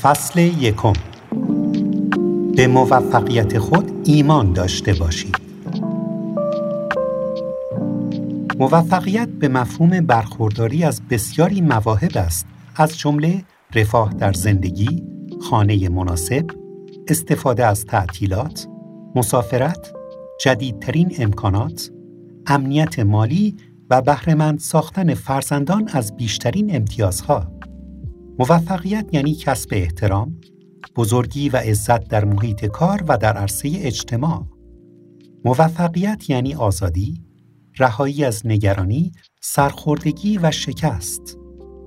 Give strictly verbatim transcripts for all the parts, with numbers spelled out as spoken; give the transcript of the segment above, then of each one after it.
فصل یکم. به موفقیت خود ایمان داشته باشید. موفقیت به مفهوم برخورداری از بسیاری مواهب است، از جمله رفاه در زندگی، خانه مناسب، استفاده از تعطیلات، مسافرت، جدیدترین امکانات، امنیت مالی و بهره‌مند ساختن فرزندان از بیشترین امتیازها. موفقیت یعنی کسب احترام، بزرگی و عزت در محیط کار و در عرصه اجتماع. موفقیت یعنی آزادی، رهایی از نگرانی، سرخوردگی و شکست.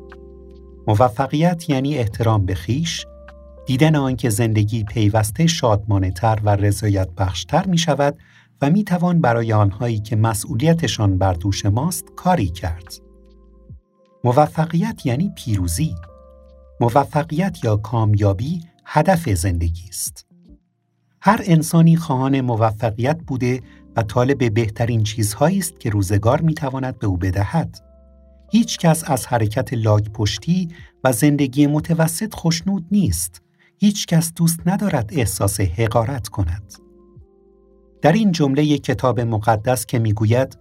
موفقیت یعنی احترام به خویش، دیدن آنکه زندگی پیوسته شادمانه‌تر و رضایت بخشتر می شود و می توان برای آنهایی که مسئولیتشان بر دوش ماست کاری کرد. موفقیت یعنی پیروزی. موفقیت یا کامیابی هدف زندگی است. هر انسانی خواهان موفقیت بوده و طالب بهترین چیزهایی است که روزگار میتواند به او بدهد. هیچ کس از حرکت لاک پشتی و زندگی متوسط خوشنود نیست. هیچ کس دوست ندارد احساس حقارت کند. در این جمله یک کتاب مقدس که میگوید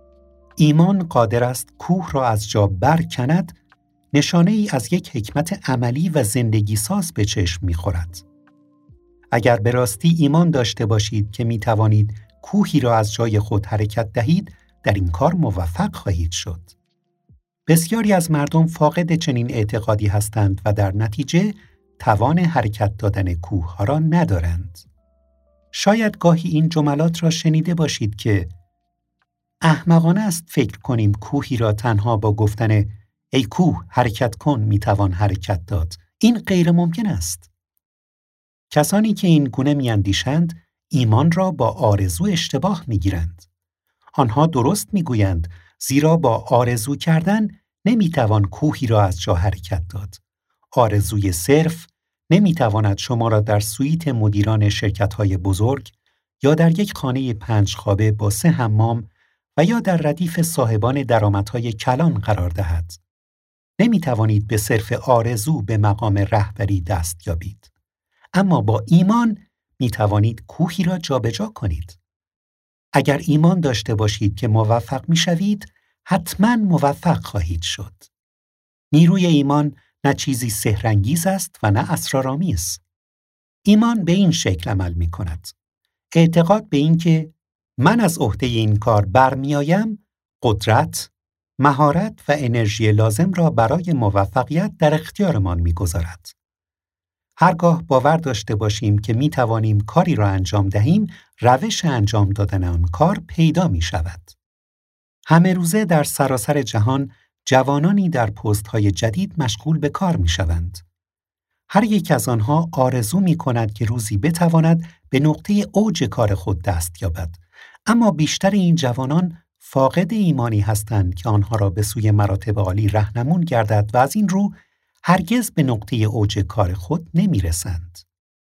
ایمان قادر است کوه را از جا برکند، نشانه ای از یک حکمت عملی و زندگی ساز به چشم می‌خورد. اگر به راستی ایمان داشته باشید که می توانید کوهی را از جای خود حرکت دهید، در این کار موفق خواهید شد. بسیاری از مردم فاقد چنین اعتقادی هستند و در نتیجه توان حرکت دادن کوه‌ها را ندارند. شاید گاهی این جملات را شنیده باشید که احمقانه است فکر کنیم کوهی را تنها با گفتن ای کوه حرکت کن می توان حرکت داد. این غیر ممکن است. کسانی که این گونه می اندیشند ایمان را با آرزو اشتباه می گیرند. آنها درست می گویند، زیرا با آرزو کردن نمی توان کوهی را از جا حرکت داد. آرزوی صرف نمی تواند شما را در سویت مدیران شرکت‌های بزرگ یا در یک خانه پنج خوابه با سه حمام و یا در ردیف صاحبان درآمدهای کلان قرار دهد. نمی توانید به صرف آرزو به مقام رهبری دست یابید. اما با ایمان می توانید کوهی را جابجا کنید. اگر ایمان داشته باشید که موفق می شوید، حتما موفق خواهید شد. نیروی ایمان نه چیزی سحرانگیز است و نه اسرارآمیز. ایمان به این شکل عمل می کند. اعتقاد به این که من از عهده این کار برمیآیم، قدرت، مهارت و انرژی لازم را برای موفقیت در اختیارمان می‌گذارد. هرگاه باور داشته باشیم که می توانیم کاری را انجام دهیم، روش انجام دادن آن کار پیدا می شود. همه روزه در سراسر جهان جوانانی در پست‌های جدید مشغول به کار می شوند. هر یک از آنها آرزو می کند که روزی بتواند به نقطه اوج کار خود دست یابد. اما بیشتر این جوانان فاقد ایمانی هستند که آنها را به سوی مراتب عالی راهنمون گردد و از این رو هرگز به نقطه اوج کار خود نمی رسند.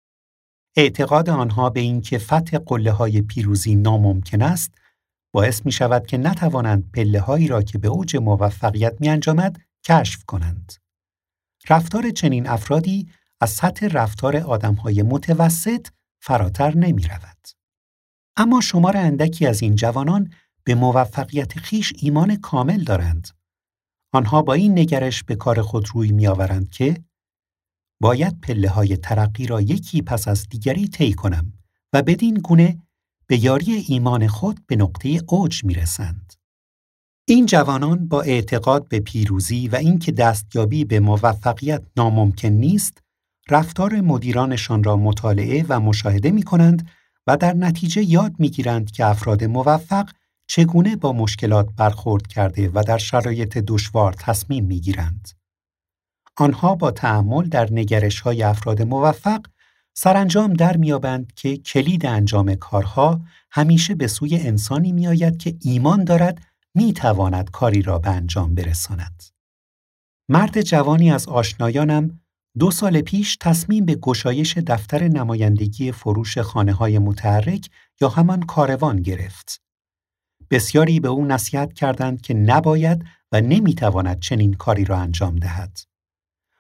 اعتقاد آنها به این که فتح قله‌های پیروزی ناممکن است، باعث می شود که نتوانند پله‌هایی را که به اوج موفقیت می انجامد کشف کنند. رفتار چنین افرادی از سطح رفتار آدم‌های متوسط فراتر نمی رود. اما شمار اندکی از این جوانان به موفقیت خویش ایمان کامل دارند. آنها با این نگرش به کار خود روی می‌آورند که باید پله‌های ترقی را یکی پس از دیگری طی کنم و بدین گونه به یاری ایمان خود به نقطه اوج می‌رسند. این جوانان با اعتقاد به پیروزی و اینکه دستیابی به موفقیت ناممکن نیست، رفتار مدیرانشان را مطالعه و مشاهده می‌کنند و در نتیجه یاد می‌گیرند که افراد موفق چگونه با مشکلات برخورد کرده و در شرایط دشوار تصمیم می‌گیرند. آنها با تأمل در نگرش‌های افراد موفق سرانجام در می‌یابند که کلید انجام کارها همیشه به سوی انسانی می‌آید که ایمان دارد می‌تواند کاری را به انجام برساند. مرد جوانی از آشنایانم دو سال پیش تصمیم به گشایش دفتر نمایندگی فروش خانه‌های متحرک یا همان کاروان گرفت. بسیاری به او نصیحت کردند که نباید و نمیتواند چنین کاری را انجام دهد.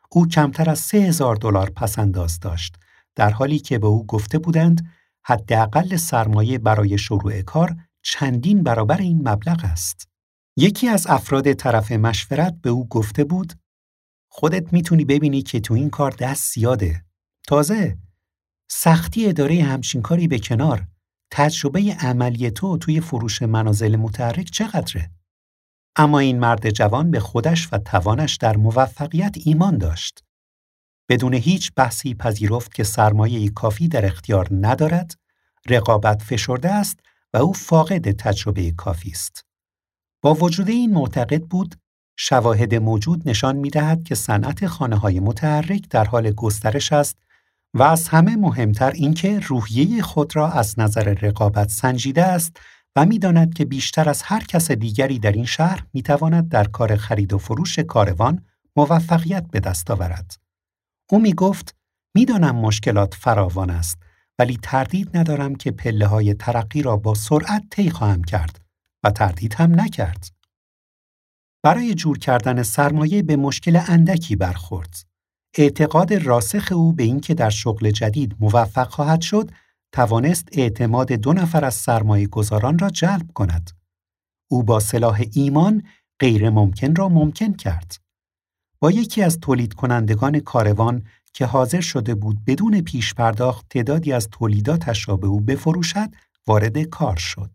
او کمتر از سه هزار دلار پس‌انداز داشت، در حالی که به او گفته بودند حداقل سرمایه برای شروع کار چندین برابر این مبلغ است. یکی از افراد طرف مشورت به او گفته بود خودت میتونی ببینی که تو این کار دست زیاده. تازه سختی اداره همچین کاری به کنار، تجربه عملی تو توی فروش منازل متحرک چقدره؟ اما این مرد جوان به خودش و توانش در موفقیت ایمان داشت. بدون هیچ بحثی پذیرفت که سرمایه کافی در اختیار ندارد، رقابت فشرده است و او فاقد تجربه کافی است. با وجود این معتقد بود، شواهد موجود نشان می‌دهد که صنعت خانه‌های متحرک در حال گسترش است و از همه مهمتر اینکه روحیه خود را از نظر رقابت سنجیده است و می‌داند که بیشتر از هر کس دیگری در این شهر می‌تواند در کار خرید و فروش کاروان موفقیت به دست آورد. او می‌گفت می‌دانم مشکلات فراوان است، ولی تردید ندارم که پله‌های ترقی را با سرعت طی خواهم کرد و تردید هم نکرد. برای جور کردن سرمایه به مشکل اندکی برخورد. اعتقاد راسخ او به اینکه در شغل جدید موفق خواهد شد، توانست اعتماد دو نفر از سرمایه گذاران را جلب کند. او با سلاح ایمان غیر ممکن را ممکن کرد. با یکی از تولید کنندگان کاروان که حاضر شده بود بدون پیش پرداخت تعدادی از تولیداتش را به او بفروشد، وارد کار شد.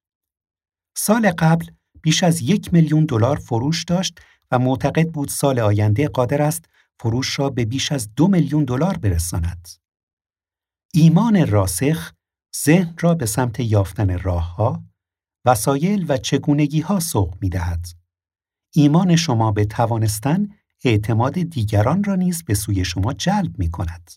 سال قبل بیش از یک میلیون دلار فروش داشت و معتقد بود سال آینده قادر است فروش را به بیش از دو میلیون دلار برساند. ایمان راسخ ذهن را به سمت یافتن راه‌ها، وسایل و چگونگی‌ها سوق می‌دهد. ایمان شما به توانستن اعتماد دیگران را نیز به سوی شما جلب می‌کند.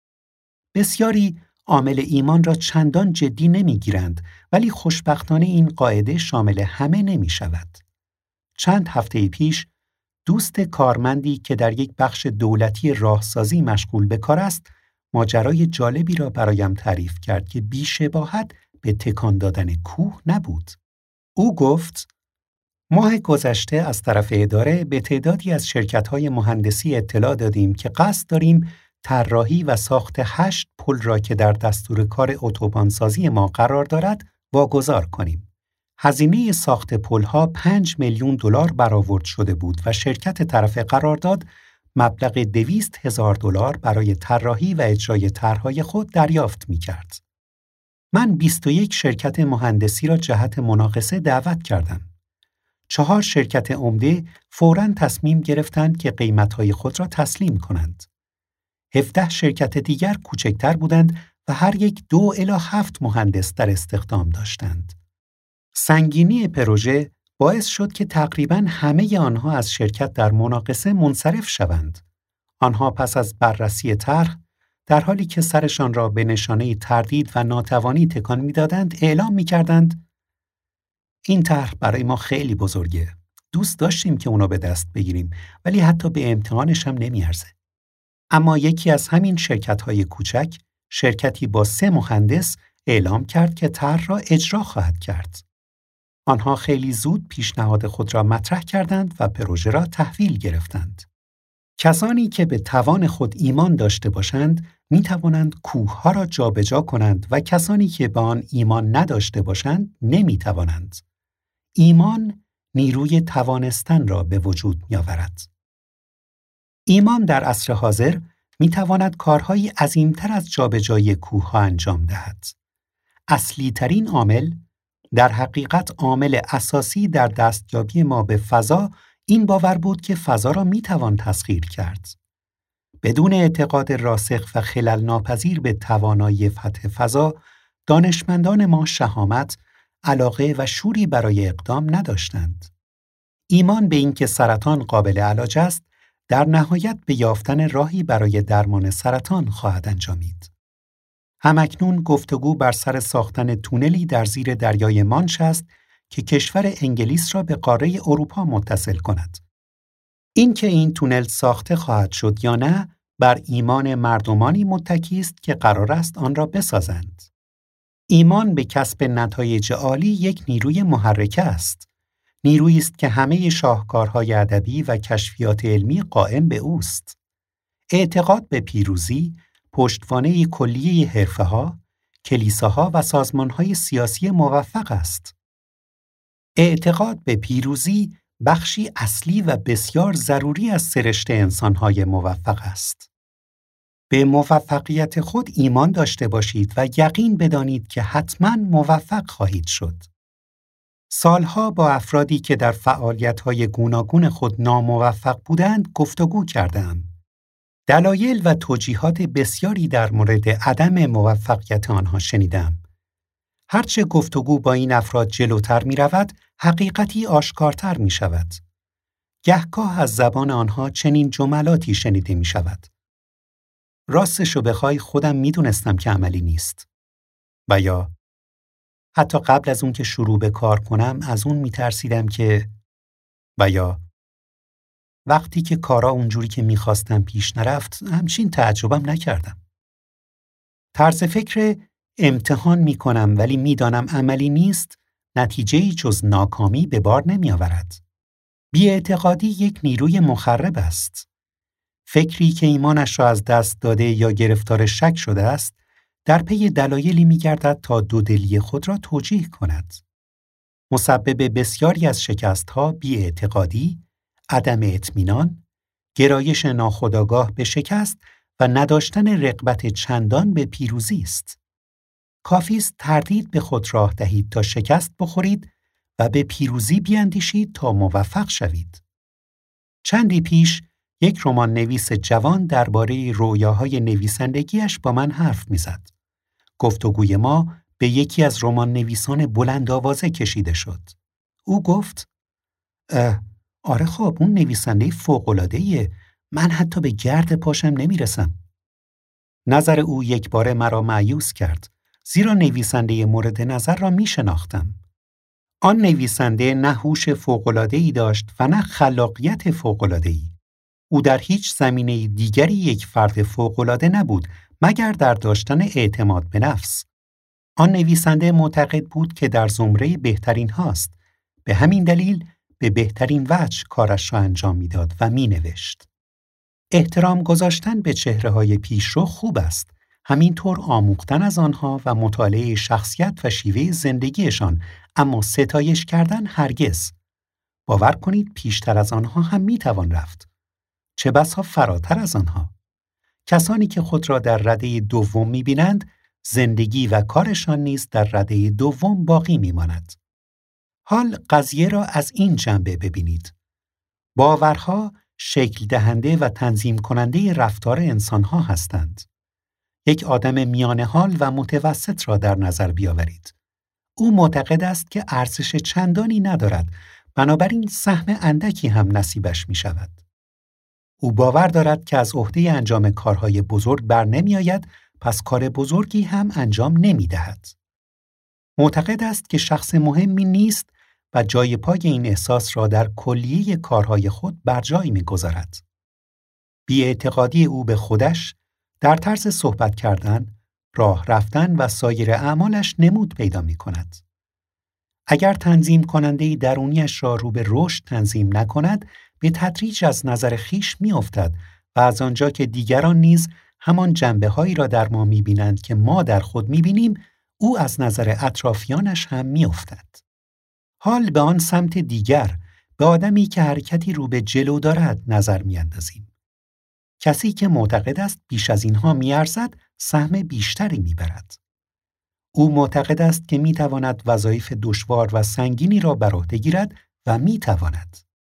بسیاری عامل ایمان را چندان جدی نمی‌گیرند، ولی خوشبختانه این قاعده شامل همه نمی‌شود. چند هفته پیش دوست کارمندی که در یک بخش دولتی راهسازی مشغول به کار است، ماجرای جالبی را برایم تعریف کرد که بی‌شباهت به تکان دادن کوه نبود. او گفت: ماه گذشته از طرف اداره به تعدادی از شرکت‌های مهندسی اطلاع دادیم که قصد داریم طراحی و ساخت هشت پل را که در دستور کار اتوبانسازی ما قرار دارد واگذار کنیم. هزینه ساخت پل‌ها پنج میلیون دلار برآورد شده بود و شرکت طرف قرارداد مبلغ دویست هزار دلار برای طراحی و اجرای طرح‌های خود دریافت می‌کرد. من بیست و یک شرکت مهندسی را جهت مناقصه دعوت کردم. چهار شرکت عمده فوراً تصمیم گرفتند که قیمت‌های خود را تسلیم کنند. هفده شرکت دیگر کوچکتر بودند و هر یک دو الی هفت مهندس در استخدام داشتند. سنگینی پروژه باعث شد که تقریباً همه آنها از شرکت در مناقصه منصرف شوند. آنها پس از بررسی طرح، در حالی که سرشان را به نشانه تردید و ناتوانی تکان می‌دادند، اعلام می‌کردند: این طرح برای ما خیلی بزرگه. دوست داشتیم که اونو به دست بگیریم، ولی حتی به امتحانش هم نمیارزه. اما یکی از همین شرکت‌های کوچک، شرکتی با سه مهندس، اعلام کرد که طرح را اجرا خواهد کرد. آنها خیلی زود پیشنهاد خود را مطرح کردند و پروژه را تحویل گرفتند. کسانی که به توان خود ایمان داشته باشند، می توانند کوه‌ها را جابجا کنند و کسانی که به آن ایمان نداشته باشند، نمی توانند. ایمان نیروی توانستن را به وجود می آورد. ایمان در عصر حاضر می تواند کارهایی عظیمتر از جابجایی کوه‌ها انجام دهد. اصلی ترین عامل، در حقیقت عامل اساسی در دستیابی ما به فضا، این باور بود که فضا را می توان تسخیر کرد. بدون اعتقاد راسخ و خلل ناپذیر به توانایی فتح فضا، دانشمندان ما شهامت، علاقه و شوری برای اقدام نداشتند. ایمان به اینکه سرطان قابل علاج است، در نهایت به یافتن راهی برای درمان سرطان خواهد انجامید. همکنون گفتگو بر سر ساختن تونلی در زیر دریای مانش است که کشور انگلیس را به قاره اروپا متصل کند. اینکه این تونل ساخته خواهد شد یا نه، بر ایمان مردمانی متکی است که قرار است آن را بسازند. ایمان به کسب نتایج عالی یک نیروی محرکه است. نیرویی است که همه شاهکارهای ادبی و کشفیات علمی قائم به اوست. اعتقاد به پیروزی پشتوانه کلیه حرفه‌ها، کلیساها و سازمان‌های سیاسی موفق است. اعتقاد به پیروزی بخشی اصلی و بسیار ضروری از سرشت انسان‌های موفق است. به موفقیت خود ایمان داشته باشید و یقین بدانید که حتماً موفق خواهید شد. سالها با افرادی که در فعالیت‌های گوناگون خود ناموفق بودند گفتگو کردم. دلایل و توجیهات بسیاری در مورد عدم موفقیت آنها شنیدم. هرچه گفتگو با این افراد جلوتر می رود، حقیقتی آشکارتر می شود. گهگاه از زبان آنها چنین جملاتی شنیده می شود. راستشو بخوای خودم می دونستم که عملی نیست. و یا حتی قبل از اون که شروع به کار کنم از اون می ترسیدم که و یا وقتی که کارا اونجوری که می خواستم پیش نرفت همچین تعجبم نکردم. طرز فکر امتحان می کنم ولی می دانم عملی نیست نتیجه‌ای جز ناکامی به بار نمی آورد. بی‌اعتقادی یک نیروی مخرب است. فکری که ایمانش را از دست داده یا گرفتار شک شده است در پی دلایلی می گردد تا دودلی خود را توجیه کند. مسبب بسیاری از شکست‌ها بی‌اعتقادی، عدم اطمینان، گرایش ناخودآگاه به شکست و نداشتن رغبت چندان به پیروزی است. کافی است تردید به خود راه دهید تا شکست بخورید و به پیروزی بیاندیشید تا موفق شوید. چندی پیش یک رمان نویس جوان درباره رویاهای نویسندگیش با من حرف می‌زد. گفتگوی ما به یکی از رمان نویسان بلند آوازه کشیده شد. او گفت: اه آره خب اون نویسنده فوق‌العاده‌ایه. من حتی به گرد پاشم نمیرسم. نظر او یک باره مرا مایوس کرد، زیرا نویسنده مورد نظر را می شناختم. آن نویسنده نه هوش فوق‌العاده‌ای داشت و نه خلاقیت فوق‌العاده‌ای. او در هیچ زمینه دیگری یک فرد فوق‌العاده نبود مگر در داشتن اعتماد به نفس. آن نویسنده معتقد بود که در زمره بهترین هاست. به همین دلیل به بهترین وجه کارش را انجام میداد و می نوشت. احترام گذاشتن به چهره‌های پیشرو خوب است. همینطور آموختن از آنها و مطالعه شخصیت و شیوه زندگیشان، اما ستایش کردن هرگز. باور کنید پیشتر از آنها هم میتوان رفت. چه بسا فراتر از آنها. کسانی که خود را در رده دوم میبینند، زندگی و کارشان نیز در رده دوم باقی میماند. حال قضیه را از این جنبه ببینید. باورها شکل دهنده و تنظیم کننده رفتار انسانها هستند. یک آدم میان حال و متوسط را در نظر بیاورید. او معتقد است که ارزش چندانی ندارد، بنابراین سهم اندکی هم نصیبش می شود. او باور دارد که از عهده انجام کارهای بزرگ بر نمی آید، پس کار بزرگی هم انجام نمی دهد. معتقد است که شخص مهمی نیست و جای پای این احساس را در کلیه کارهای خود بر جای می گذارد. بی‌اعتقادی او به خودش در طرز صحبت کردن، راه رفتن و سایر اعمالش نمود پیدا می کند. اگر تنظیم کننده درونیش را رو به رشد تنظیم نکند، به تدریج از نظر خیش می افتد و از آنجا که دیگران نیز همان جنبه هایی را در ما می بینند که ما در خود می بینیم، او از نظر اطرافیانش هم می افتد. حال به آن سمت دیگر، به آدمی که حرکتی رو به جلو دارد نظر می اندازیم. کسی که معتقد است بیش از اینها می ارزد، سهم بیشتری می برد. او معتقد است که می تواند وظایف دشوار و سنگینی را بر عهده گیرد و می تواند.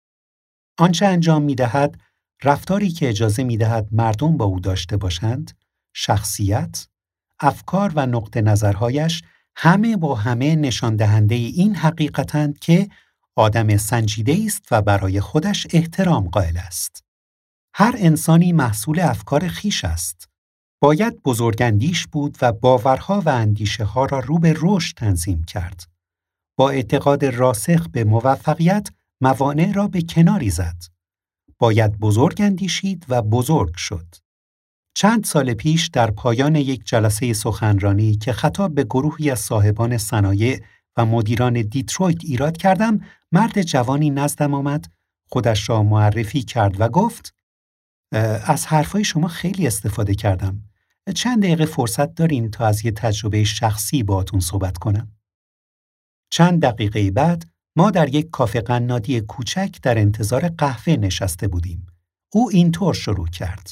آنچه انجام می دهد، رفتاری که اجازه می دهد مردم با او داشته باشند، شخصیت، افکار و نقطه نظرهایش همه با همه نشان دهنده این حقیقتند که آدم سنجیده است و برای خودش احترام قائل است. هر انسانی محصول افکار خیش است. باید بزرگاندیش بود و باورها و اندیشه ها را رو به رشد تنظیم کرد. با اعتقاد راسخ به موفقیت موانع را به کناری زد. باید بزرگ اندیشید و بزرگ شد. چند سال پیش در پایان یک جلسه سخنرانی که خطاب به گروهی از صاحبان صنایع و مدیران دیترویت ایراد کردم، مرد جوانی نزدم آمد، خودش را معرفی کرد و گفت: از حرفای شما خیلی استفاده کردم. چند دقیقه فرصت دارین تا از یه تجربه شخصی باهاتون صحبت کنم؟ چند دقیقه بعد ما در یک کافه قنادی کوچک در انتظار قهوه نشسته بودیم. او اینطور شروع کرد: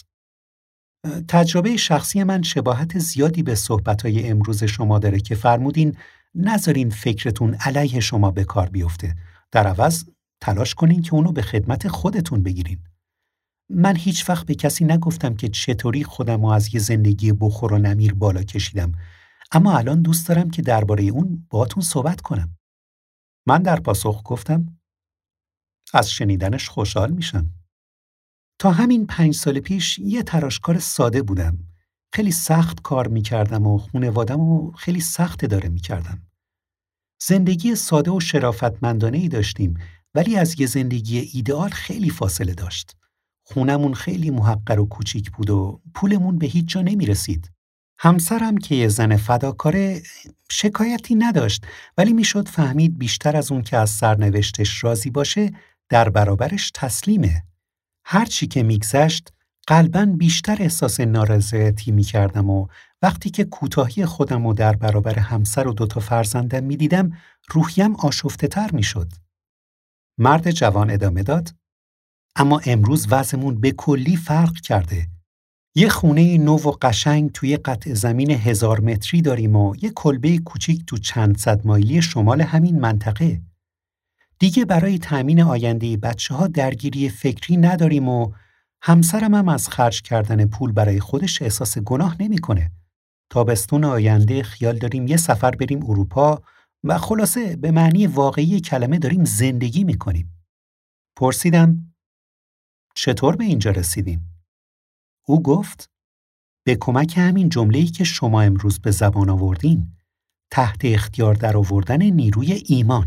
تجربه شخصی من شباهت زیادی به صحبت‌های امروز شما داره که فرمودین نذارین فکرتون علیه شما به کار بیفته. در عوض تلاش کنین که اونو به خدمت خودتون بگیرین. من هیچ وقت به کسی نگفتم که چطوری خودم رو از یه زندگی بخور و نمیر بالا کشیدم، اما الان دوست دارم که درباره اون باهاتون صحبت کنم. من در پاسخ گفتم: از شنیدنش خوشحال میشم. تا همین پنج سال پیش یه تراشکار ساده بودم. خیلی سخت کار میکردم و خانوادم رو خیلی سخت اداره میکردم. زندگی ساده و شرافتمندانه‌ای داشتیم، ولی از یه زندگی ایدئال خیلی فاصله داشت. خونمون خیلی محقر و کوچیک بود و پولمون به هیچ جا نمیرسید. همسرم که یه زن فداکاره شکایتی نداشت، ولی میشد فهمید بیشتر از اون که از سرنوشتش راضی باشه در برابرش تسلیمه. هر چی که میگذشت قلباً بیشتر احساس نارضایتی میکردم و وقتی که کوتاهی خودم رو در برابر همسر و دوتا فرزندم میدیدم روحیم آشفته تر میشد. مرد جوان ادامه داد: اما امروز وضعمون به کلی فرق کرده. یه خونه نو و قشنگ توی قطع زمین هزار متری داریم و یه کلبه کوچیک تو چند صد مایلی شمال همین منطقه. دیگه برای تأمین آینده بچه ها درگیری فکری نداریم و همسرم هم از خرج کردن پول برای خودش احساس گناه نمی‌کنه. تابستون آینده خیال داریم یه سفر بریم اروپا و خلاصه به معنی واقعی کلمه داریم زندگی می‌کنیم. پرسیدم: چطور به اینجا رسیدین؟ او گفت: به کمک همین جمله‌ای که شما امروز به زبان آوردین، تحت اختیار در آوردن نیروی ایمان.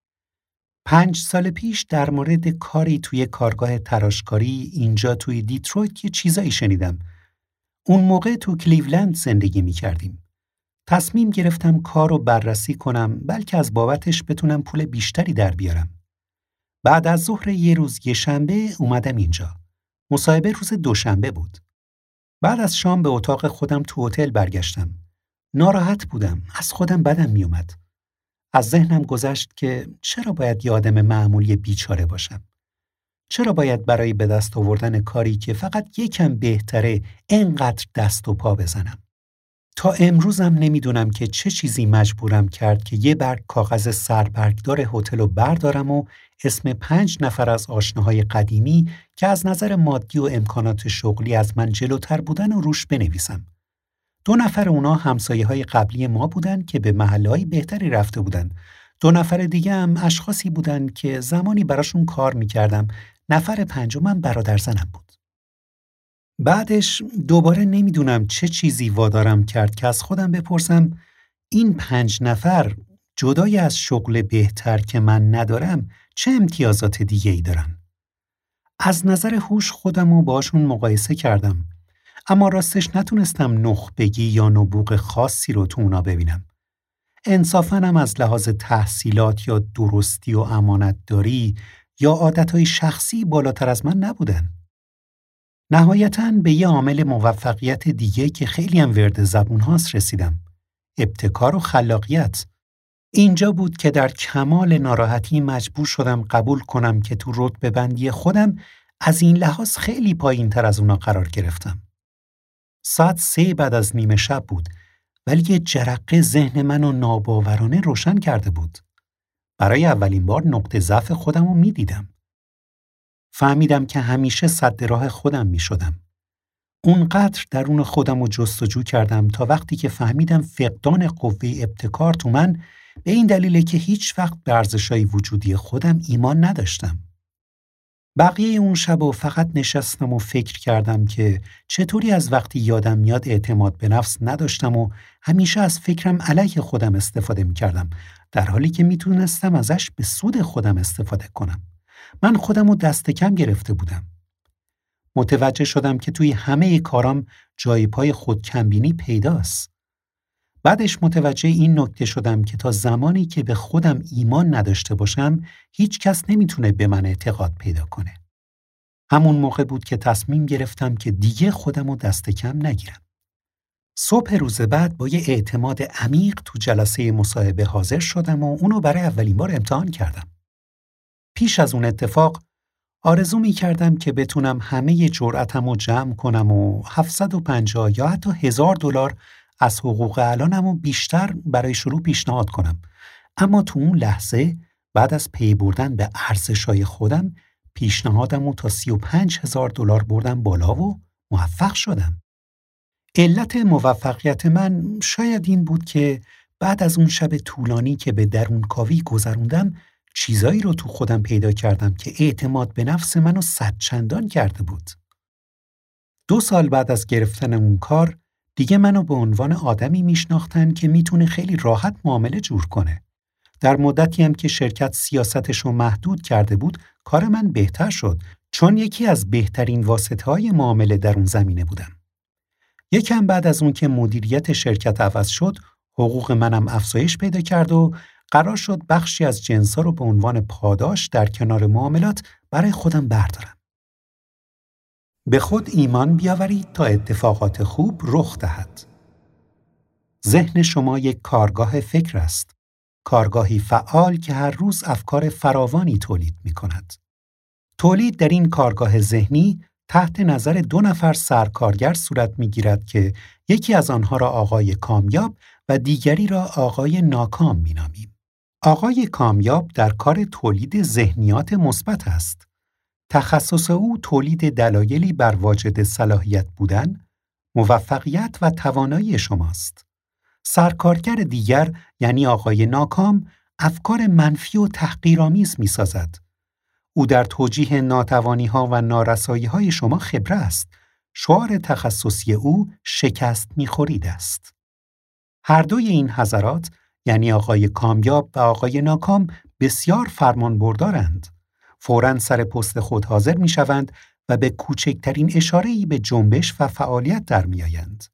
پنج سال پیش در مورد کاری توی کارگاه تراشکاری اینجا توی دیترویت یه چیزایی شنیدم. اون موقع تو کلیولند زندگی می کردیم. تصمیم گرفتم کار رو بررسی کنم بلکه از بابتش بتونم پول بیشتری در بیارم. بعد از ظهر یه روز یه شنبه اومدم اینجا. مصاحبه روز دوشنبه بود. بعد از شام به اتاق خودم تو هتل برگشتم. ناراحت بودم. از خودم بدم می اومد. از ذهنم گذشت که چرا باید یه آدم معمولی بیچاره باشم؟ چرا باید برای به دست آوردن کاری که فقط یکم بهتره اینقدر دست و پا بزنم؟ تا امروزم نمیدونم که چه چیزی مجبورم کرد که یه برگ کاغذ سربرگدار هتل رو بردارم و اسم پنج نفر از آشناهای قدیمی که از نظر مادی و امکانات شغلی از من جلوتر بودن و روش بنویسم. دو نفر اونا همسایه‌های قبلی ما بودن که به محله‌های بهتری رفته بودن. دو نفر دیگه هم اشخاصی بودن که زمانی براشون کار می‌کردم. نفر پنجمم برادر زنم بود. بعدش دوباره نمیدونم چه چیزی وادارم کرد که از خودم بپرسم این پنج نفر جدای از شغل بهتر که من ندارم چه امتیازات دیگه‌ای دارن؟ از نظر هوش خودم رو باشون مقایسه کردم. اما راستش نتونستم نخبگی یا نبوغ خاصی رو تو اونا ببینم. انصافاً هم از لحاظ تحصیلات یا درستی و امانتداری یا عادتهای شخصی بالاتر از من نبودن. نهایتاً به یه عامل موفقیت دیگه که خیلی هم ورد زبون هاست رسیدم. ابتکار و خلاقیت. اینجا بود که در کمال ناراحتی مجبور شدم قبول کنم که تو رتبه بندی خودم از این لحاظ خیلی پایین تر از اونا قرار گرفتم. ساعت سه بعد از نیمه شب بود، ولی یه جرقه ذهن منو ناباورانه روشن کرده بود. برای اولین بار نقطه ضعف خودم رو می دیدم. فهمیدم که همیشه سد راه خودم می شدم. اونقدر درون خودم رو جستجو کردم تا وقتی که فهمیدم فقدان قوه ابتکار تو من به این دلیله که هیچ وقت به ارزش‌های وجودی خودم ایمان نداشتم. بقیه اون شب و فقط نشستم و فکر کردم که چطوری از وقتی یادم میاد اعتماد به نفس نداشتم و همیشه از فکرم علیه خودم استفاده میکردم، در حالی که میتونستم ازش به سود خودم استفاده کنم. من خودم رو دست کم گرفته بودم. متوجه شدم که توی همه کارام جای پای خودکمبینی پیداست. بعدش متوجه این نکته شدم که تا زمانی که به خودم ایمان نداشته باشم، هیچ کس نمیتونه به من اعتقاد پیدا کنه. همون موقع بود که تصمیم گرفتم که دیگه خودم رو دست کم نگیرم. صبح روز بعد با یه اعتماد عمیق تو جلسه مصاحبه حاضر شدم و اونو برای اولین بار امتحان کردم. پیش از اون اتفاق آرزو می کردم که بتونم همه جرأتم رو جمع کنم و هفتصد و پنجاه یا حتی هزار دلار از حقوق الانم رو بیشتر برای شروع پیشنهاد کنم. اما تو اون لحظه بعد از پی بردن به ارزش‌های خودم پیشنهادم رو تا سی و پنج هزار دلار بردم بالا و موفق شدم. علت موفقیت من شاید این بود که بعد از اون شب طولانی که به درونکاوی گذروندم چیزایی رو تو خودم پیدا کردم که اعتماد به نفس منو صد چندان کرده بود. دو سال بعد از گرفتن اون کار دیگه منو به عنوان آدمی میشناختن که میتونه خیلی راحت معامله جور کنه. در مدتی هم که شرکت سیاستش رو محدود کرده بود کار من بهتر شد چون یکی از بهترین واسطه‌های معامله در اون زمینه بودم. یکم بعد از اون که مدیریت شرکت عوض شد حقوق منم افزایش پیدا کرد و قرار شد بخشی از جنسا رو به عنوان پاداش در کنار معاملات برای خودم بردارم. به خود ایمان بیاورید تا اتفاقات خوب رخ دهد. ذهن شما یک کارگاه فکر است. کارگاهی فعال که هر روز افکار فراوانی تولید می کند. تولید در این کارگاه ذهنی تحت نظر دو نفر سرکارگر صورت می گیرد که یکی از آنها را آقای کامیاب و دیگری را آقای ناکام می نامیم. آقای کامیاب در کار تولید ذهنیات مثبت است. تخصص او تولید دلایلی بر واجد صلاحیت بودن، موفقیت و توانایی شماست. سرکارگر دیگر یعنی آقای ناکام افکار منفی و تحقیرآمیز می‌سازد. او در توجیه ناتوانی‌ها و نارسایی‌های شما خبره است. شعار تخصصی او شکست می‌خورید است. هر دوی این حضرات یعنی آقای کامیاب و آقای ناکام بسیار فرمانبردارند. فوراً سر پست خود حاضر می‌شوند و به کوچکترین اشاره‌ای به جنبش و فعالیت در می‌آیند.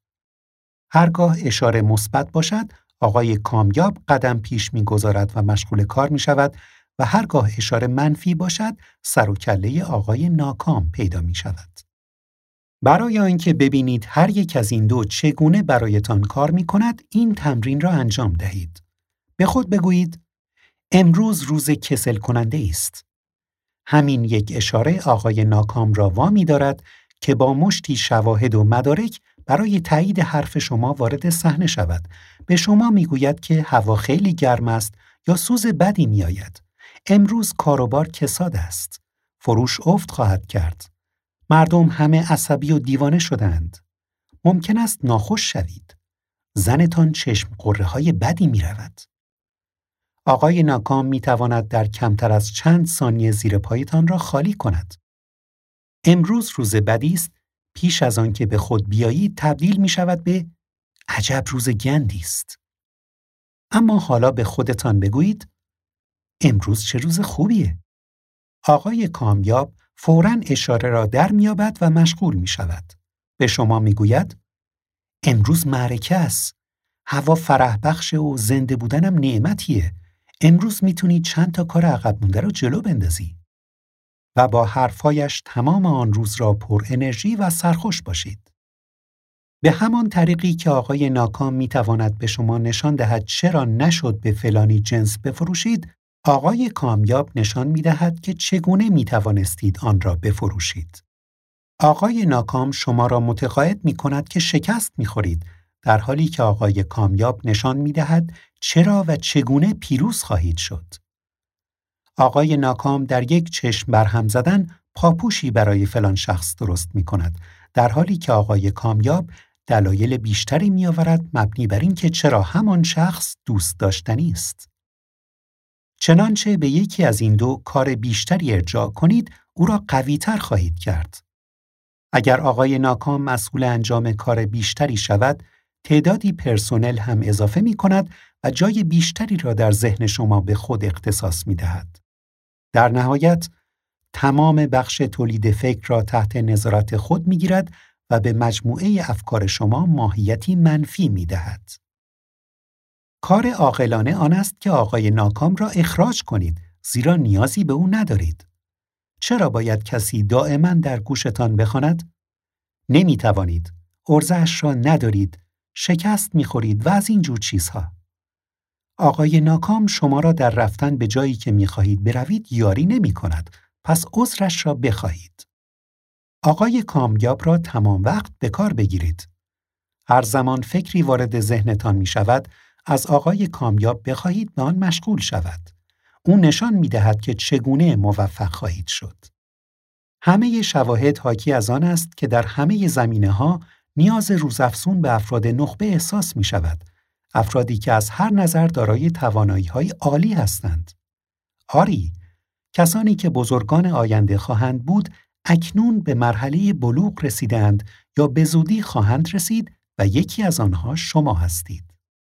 هرگاه اشاره مثبت باشد، آقای کامیاب قدم پیش می‌گذارد و مشغول کار می‌شود و هرگاه اشاره منفی باشد، سر و کله آقای ناکام پیدا می‌شود. برای آنکه ببینید هر یک از این دو چگونه برایتان کار می‌کند، این تمرین را انجام دهید. به خود بگویید: امروز روز کسل کننده است. همین یک اشاره آقای ناکام را وامی دارد که با مشتی شواهد و مدارک برای تایید حرف شما وارد صحنه شود. به شما میگوید که هوا خیلی گرم است یا سوز بدی میآید. امروز کاروبار کساد است. فروش افت خواهد کرد. مردم همه عصبی و دیوانه شدند. ممکن است ناخوش شوید. زنتان چشم قره های بدی می رود. آقای ناکام می تواند در کمتر از چند ثانیه زیر پایتان را خالی کند. امروز روز بدی است، پیش از آن که به خود بیایید تبدیل می شود به عجب روز گندی است. اما حالا به خودتان بگویید: امروز چه روز خوبیه. آقای کامیاب فوراً اشاره را در می‌یابد و مشغول می شود. به شما می گوید: امروز معرکه است. هوا فرح بخش و زنده بودنم نعمتیه. امروز میتونی چند تا کار عقب مونده رو جلو بندازی. و با حرفایش تمام آن روز را پر انرژی و سرخوش باشید. به همان طریقی که آقای ناکام میتواند به شما نشان دهد چرا نشد به فلانی جنس بفروشید، آقای کامیاب نشان میدهد که چگونه میتوانستید آن را بفروشید. آقای ناکام شما را متقاعد میکند که شکست میخورید، در حالی که آقای کامیاب نشان میدهد چرا و چگونه پیروز خواهید شد. آقای ناکام در یک چشم برهم زدن پاپوشی برای فلان شخص درست میکند، در حالی که آقای کامیاب دلایل بیشتری میآورد مبنی بر این که چرا همان شخص دوست داشتنی است. چنانچه به یکی از این دو کار بیشتری ارجاع کنید، او را قوی‌تر خواهید کرد. اگر آقای ناکام مسئول انجام کار بیشتری شود، تعدادی پرسنل هم اضافه می کند و جای بیشتری را در ذهن شما به خود اختصاص می دهد. در نهایت، تمام بخش تولید فکر را تحت نظارت خود می گیرد و به مجموعه افکار شما ماهیتی منفی می دهد. کار عاقلانه آن است که آقای ناکام را اخراج کنید، زیرا نیازی به او ندارید. چرا باید کسی دائما در گوشتان بخواند؟ نمی توانید، عرضه‌اش را ندارید، شکست می خورید و از این جور چیزها. آقای ناکام شما را در رفتن به جایی که می خواهید بروید یاری نمی کند، پس عذرش را بخواهید. آقای کامیاب را تمام وقت به کار بگیرید. هر زمان فکری وارد ذهنتان می شود، از آقای کامیاب بخواهید به آن مشغول شود. او نشان می دهد که چگونه موفق خواهید شد. همه شواهد حاکی از آن است که در همه زمینه‌ها نیاز روزافزون به افراد نخبه احساس می شود. افرادی که از هر نظر دارای توانایی‌های عالی هستند. آری، کسانی که بزرگان آینده خواهند بود، اکنون به مرحله بلوغ رسیدند یا به زودی خواهند رسید و یکی از آنها شما هستید.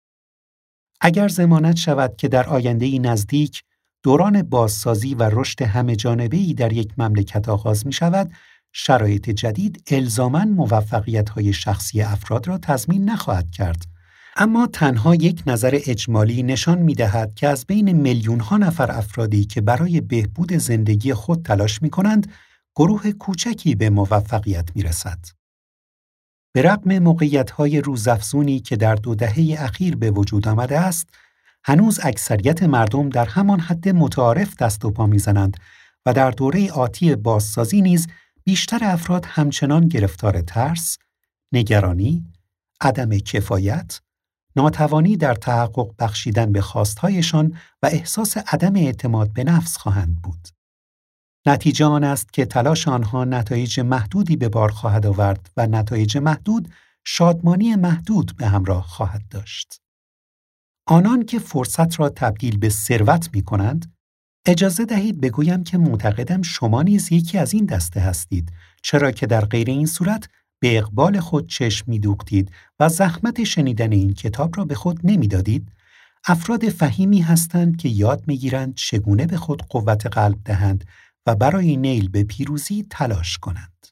اگر ضمانت شود که در آینده‌ای نزدیک دوران بازسازی و رشد همه جانبه‌ای در یک مملکت آغاز می شود، شرایط جدید الزاماً موفقیت‌های شخصی افراد را تضمین نخواهد کرد. اما تنها یک نظر اجمالی نشان می‌دهد که از بین میلیون‌ها نفر افرادی که برای بهبود زندگی خود تلاش می‌کنند، گروه کوچکی به موفقیت می‌رسد. به رغم موقعیت‌های روزافزونی که در دو دهه اخیر به وجود آمده است، هنوز اکثریت مردم در همان حد متعارف دست و پا می‌زنند و در دوره آتی بازسازی نیز بیشتر افراد همچنان گرفتار ترس، نگرانی، عدم کفایت، ناتوانی در تحقق بخشیدن به خواستهایشان و احساس عدم اعتماد به نفس خواهند بود. نتیجه آن است که تلاش آنها نتایج محدودی به بار خواهد آورد و نتایج محدود شادمانی محدود به همراه خواهد داشت. آنان که فرصت را تبدیل به ثروت می کنند، اجازه دهید بگویم که معتقدم شما نیز یکی از این دسته هستید، چرا که در غیر این صورت به اقبال خود چشم می‌دوختید و زحمت شنیدن این کتاب را به خود نمی‌دادید. افراد فهیمی هستند که یاد می‌گیرند چگونه به خود قوت قلب دهند و برای نیل به پیروزی تلاش کنند.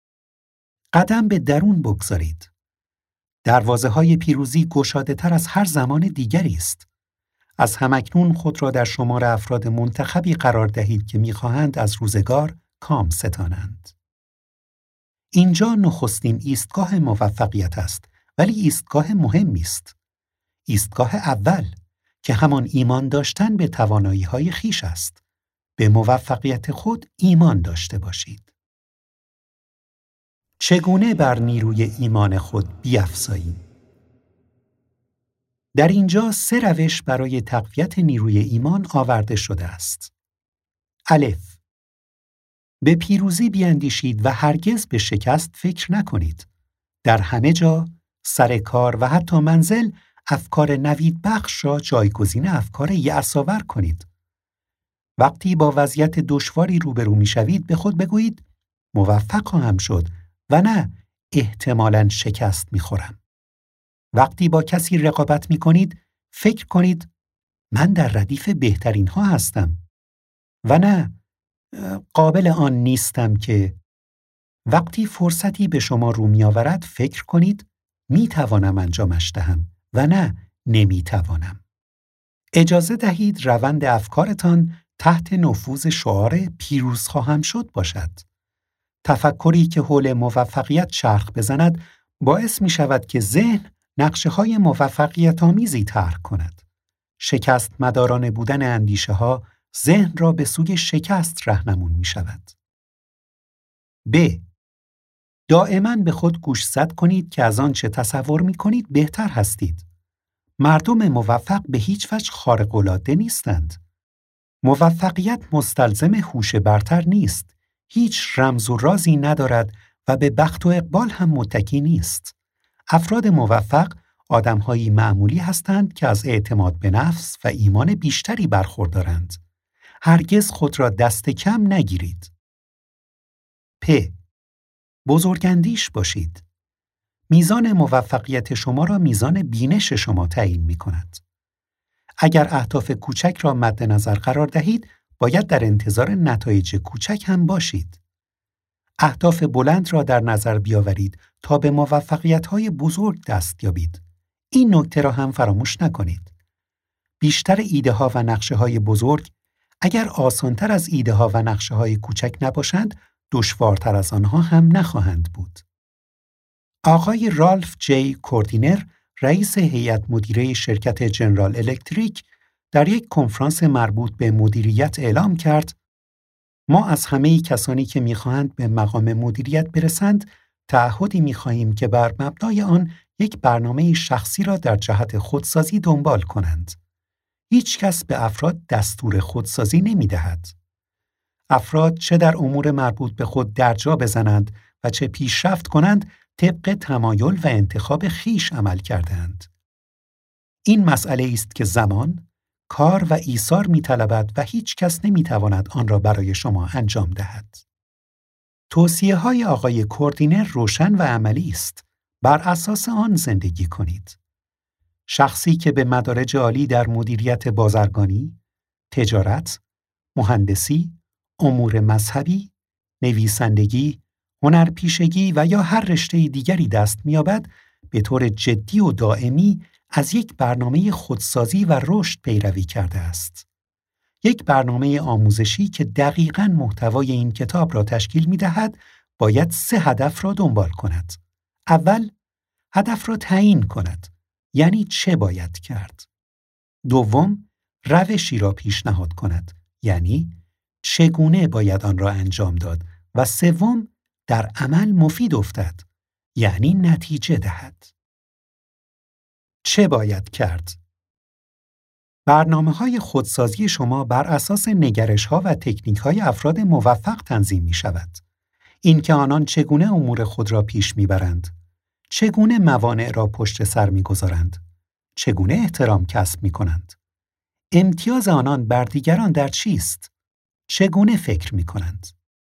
قدم به درون بگذارید. دروازه‌های پیروزی گشاده‌تر از هر زمان دیگری است. از همکنون خود را در شمار افراد منتخبی قرار دهید که می‌خواهند از روزگار کام ستانند. اینجا نخستین ایستگاه موفقیت است، ولی ایستگاه مهمی است. ایستگاه اول که همان ایمان داشتن به توانایی‌های خویش است. به موفقیت خود ایمان داشته باشید. چگونه بر نیروی ایمان خود بیفزاییم؟ در اینجا سه روش برای تقویت نیروی ایمان آورده شده است. الف، به پیروزی بیاندیشید و هرگز به شکست فکر نکنید. در همه جا، سر کار و حتی منزل، افکار نوید بخش را جایگزین افکار یأس‌آور کنید. وقتی با وضعیت دشواری روبرو می‌شوید، به خود بگویید موفق خواهم شد و نه احتمالاً شکست می‌خورم. وقتی با کسی رقابت می‌کنید، فکر کنید من در ردیف بهترین ها هستم و نه قابل آن نیستم که. وقتی فرصتی به شما رو می‌آورد، فکر کنید می‌توانم انجامش دهم و نه نمی‌توانم. اجازه دهید روند افکارتان تحت نفوذ شعار پیروز خواهم شد باشد. تفکری که حول موفقیت چرخ بزند باعث می شود که ذهن نقشه های موفقیت آمیزی طرح کند. شکست مدارانه بودن اندیشه ها ذهن را به سوی شکست راهنمون می شود. ب. دائما به خود گوشزد کنید که از آنچه تصور می کنید بهتر هستید. مردم موفق به هیچ وجه خارق‌العاده نیستند. موفقیت مستلزم هوش برتر نیست. هیچ رمز و رازی ندارد و به بخت و اقبال هم متکی نیست. افراد موفق آدم‌هایی معمولی هستند که از اعتماد به نفس و ایمان بیشتری برخوردارند. هرگز خود را دست کم نگیرید. پ. بزرگاندیش باشید. میزان موفقیت شما را میزان بینش شما تعیین می‌کند. اگر اهداف کوچک را مد نظر قرار دهید، باید در انتظار نتایج کوچک هم باشید. اهداف بلند را در نظر بیاورید تا به موفقیت‌های بزرگ دست یابید. این نکته را هم فراموش نکنید. بیشتر ایده‌ها و نقشه‌های بزرگ اگر آسانتر از ایده ها و نقشه های کوچک نباشند، دشوارتر از آنها هم نخواهند بود. آقای رالف جی کوردینر، رئیس هیئت مدیره شرکت جنرال الکتریک، در یک کنفرانس مربوط به مدیریت اعلام کرد: ما از همه کسانی که می‌خواهند به مقام مدیریت برسند، تعهدی می‌خواهیم که بر مبنای آن یک برنامه شخصی را در جهت خودسازی دنبال کنند. هیچ کس به افراد دستور خودسازی نمی‌دهد. افراد چه در امور مربوط به خود درجا بزنند و چه پیشرفت کنند، طبق تمایل و انتخاب خیش عمل کردند. این مسئله است که زمان، کار و ایثار می‌طلبد و هیچ کس نمی‌تواند آن را برای شما انجام دهد. توصیه‌های آقای کوردینر روشن و عملی است. بر اساس آن زندگی کنید. شخصی که به مدارج عالی در مدیریت بازرگانی، تجارت، مهندسی، امور مذهبی، نویسندگی، هنرپیشگی و یا هر رشته دیگری دست می‌یابد، به طور جدی و دائمی از یک برنامه خودسازی و رشد پیروی کرده است. یک برنامه آموزشی که دقیقاً محتوای این کتاب را تشکیل می‌دهد، باید سه هدف را دنبال کند. اول، هدف را تعیین کند، یعنی چه باید کرد. دوم، روشی را پیشنهاد کند، یعنی چگونه باید آن را انجام داد. و سوم، در عمل مفید افتد، یعنی نتیجه دهد. چه باید کرد؟ برنامه‌های خودسازی شما بر اساس نگرش‌ها و تکنیک‌های افراد موفق تنظیم می‌شود. اینکه آنان چگونه امور خود را پیش می‌برند، چگونه موانع را پشت سر می‌گذارند، چگونه احترام کسب می‌کنند، امتیاز آنان بر دیگران در چیست، چگونه فکر می‌کنند.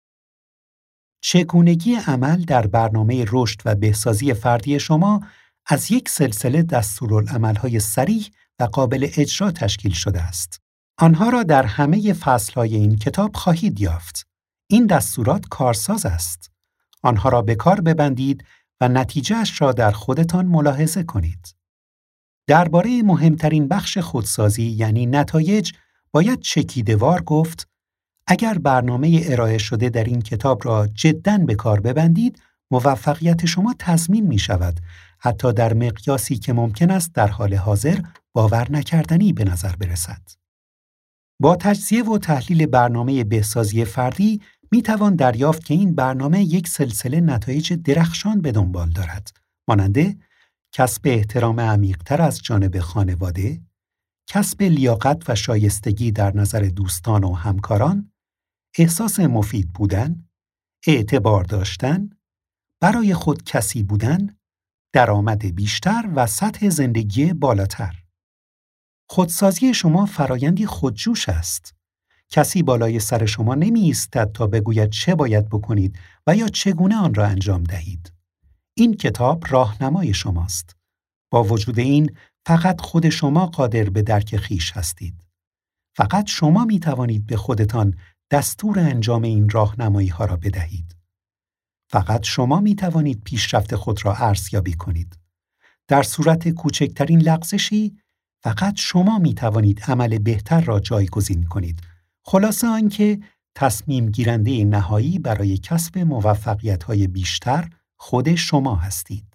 چگونگی عمل در برنامه رشد و بهسازی فردی شما از یک سلسله دستورالعمل‌های صریح و قابل اجرا تشکیل شده است. آنها را در همه فصل‌های این کتاب خواهید یافت. این دستورات کارساز است. آنها را به کار ببندید و نتیجه‌اش را در خودتان ملاحظه کنید. درباره مهمترین بخش خودسازی، یعنی نتایج، باید چکیده‌وار گفت: اگر برنامه ارائه شده در این کتاب را جداً به کار ببندید، موفقیت شما تضمین می شود، حتی در مقیاسی که ممکن است در حال حاضر باور نکردنی به نظر برسد. با تجزیه و تحلیل برنامه بهسازی فردی می توان دریافت که این برنامه یک سلسله نتایج درخشان به دنبال دارد، مانند کسب احترام عمیق‌تر از جانب خانواده، کسب لیاقت و شایستگی در نظر دوستان و همکاران، احساس مفید بودن، اعتبار داشتن، برای خود کسی بودن، درآمد بیشتر و سطح زندگی بالاتر. خودسازی شما فرایندی خودجوش است. کسی بالای سر شما نمی ایستد تا بگوید چه باید بکنید و یا چگونه آن را انجام دهید. این کتاب راهنمای شماست. با وجود این، فقط خود شما قادر به درک خویش هستید. فقط شما می توانید به خودتان دستور انجام این راهنمایی ها را بدهید. فقط شما می توانید پیشرفت خود را ارزیابی کنید. در صورت کوچکترین لغزشی، فقط شما می توانید عمل بهتر را جایگزین کنید. خلاصه آنکه تصمیم گیرنده نهایی برای کسب موفقیت‌های بیشتر خود شما هستید.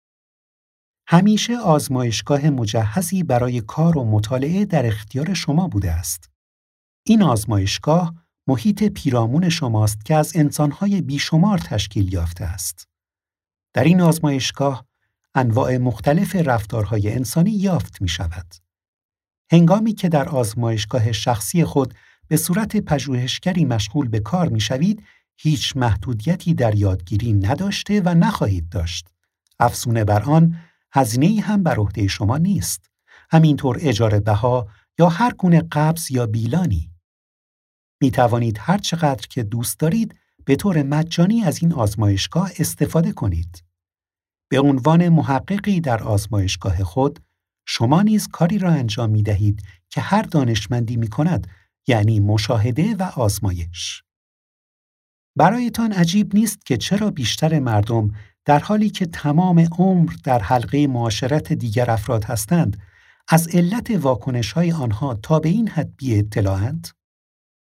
همیشه آزمایشگاه مجهزی برای کار و مطالعه در اختیار شما بوده است. این آزمایشگاه محیط پیرامون شماست که از انسان‌های بیشمار تشکیل یافته است. در این آزمایشگاه انواع مختلف رفتارهای انسانی یافت می‌شود. هنگامی که در آزمایشگاه شخصی خود به صورت پژوهشگری مشغول به کار می‌شوید، هیچ محدودیتی در یادگیری نداشته و نخواهید داشت. افزونه بر آن، هزینه‌ای هم بر عهده شما نیست. همینطور اجاره بها یا هر گونه قبض یا بیلانی. می توانید هر چقدر که دوست دارید به طور مجانی از این آزمایشگاه استفاده کنید. به عنوان محققی در آزمایشگاه خود، شما نیز کاری را انجام می دهید که هر دانشمندی می کند، یعنی مشاهده و آزمایش. برایتان عجیب نیست که چرا بیشتر مردم در حالی که تمام عمر در حلقه معاشرت دیگر افراد هستند، از علت واکنش‌های آنها تا به این حد بی اطلاعند؟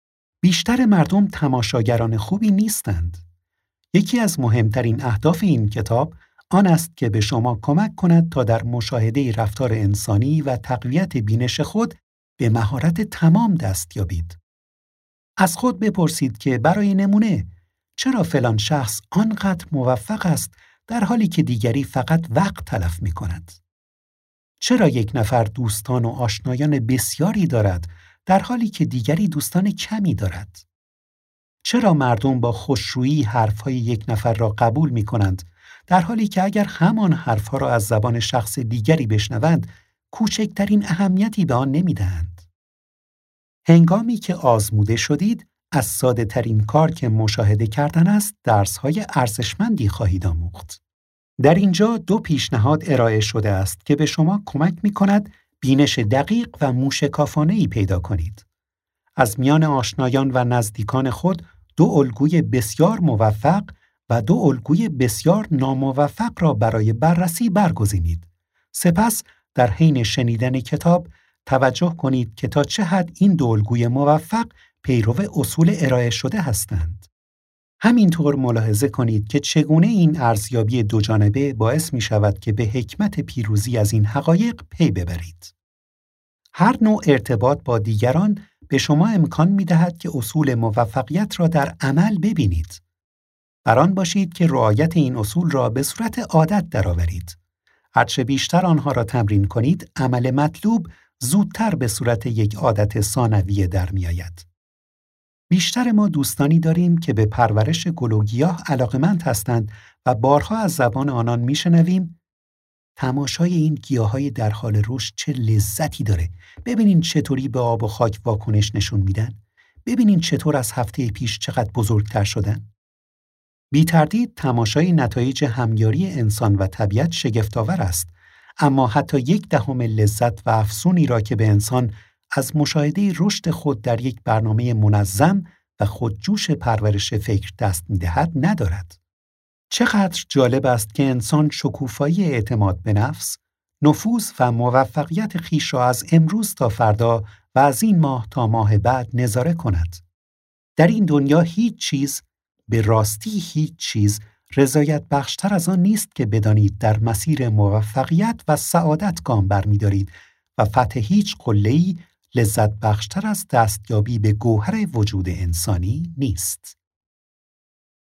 بیشتر مردم تماشاگران خوبی نیستند. یکی از مهمترین اهداف این کتاب آن است که به شما کمک کند تا در مشاهده رفتار انسانی و تقویت بینش خود به مهارت تمام دست یابید. از خود بپرسید که برای نمونه چرا فلان شخص آنقدر موفق است در حالی که دیگری فقط وقت تلف می کند؟ چرا یک نفر دوستان و آشنایان بسیاری دارد در حالی که دیگری دوستان کمی دارد؟ چرا مردم با خوشرویی حرفهای یک نفر را قبول می کنند در حالی که اگر همان حرفها را از زبان شخص دیگری بشنوند کوچکترین اهمیتی به آن نمی دهند؟ هنگامی که آزموده شدید از ساده ترین کار که مشاهده کردن است درس‌های ارزشمندی خواهید آموخت. در اینجا دو پیشنهاد ارائه شده است که به شما کمک می کند بینش دقیق و موشکافانه‌ای پیدا کنید. از میان آشنایان و نزدیکان خود دو الگوی بسیار موفق و دو الگوی بسیار ناموفق را برای بررسی برگزینید. سپس در حین شنیدن کتاب توجه کنید که تا چه حد این دو الگوی موفق پیرو اصول ارائه شده هستند. همینطور ملاحظه کنید که چگونه این ارزیابی دوجانبه باعث می شود که به حکمت پیروزی از این حقایق پی ببرید. هر نوع ارتباط با دیگران به شما امکان می دهد که اصول موفقیت را در عمل ببینید. بر آن باشید که رعایت این اصول را به صورت عادت درآورید. هرچه بیشتر آنها را تمرین کنید، عمل مطلوب زودتر به صورت یک عادت ثانویه در می آید. بیشتر ما دوستانی داریم که به پرورش گل و گیاه علاقه‌مند هستند و بارها از زبان آنان میشنویم تماشای این گیاهای در حال رشد چه لذتی داره. ببینین چطوری به آب و خاک واکنش نشون میدن. ببینین چطور از هفته پیش چقدر بزرگتر شدن. بی تردید تماشای نتایج همیاری انسان و طبیعت شگفت‌آور است، اما حتی یک دهم لذت و افسونی را که به انسان از مشاهده رشد خود در یک برنامه منظم و خودجوش پرورش فکر دست می‌دهد ندارد. چقدر جالب است که انسان شکوفایی اعتماد به نفس، نفوذ و موفقیت خویش را از امروز تا فردا و از این ماه تا ماه بعد نظاره کند. در این دنیا هیچ چیز، به راستی هیچ چیز، رضایت بخشتر از آن نیست که بدانید در مسیر موفقیت و سعادت گام برمی‌دارید و فتح هیچ قله‌ای لذت بخشتر از دستیابی به گوهر وجود انسانی نیست.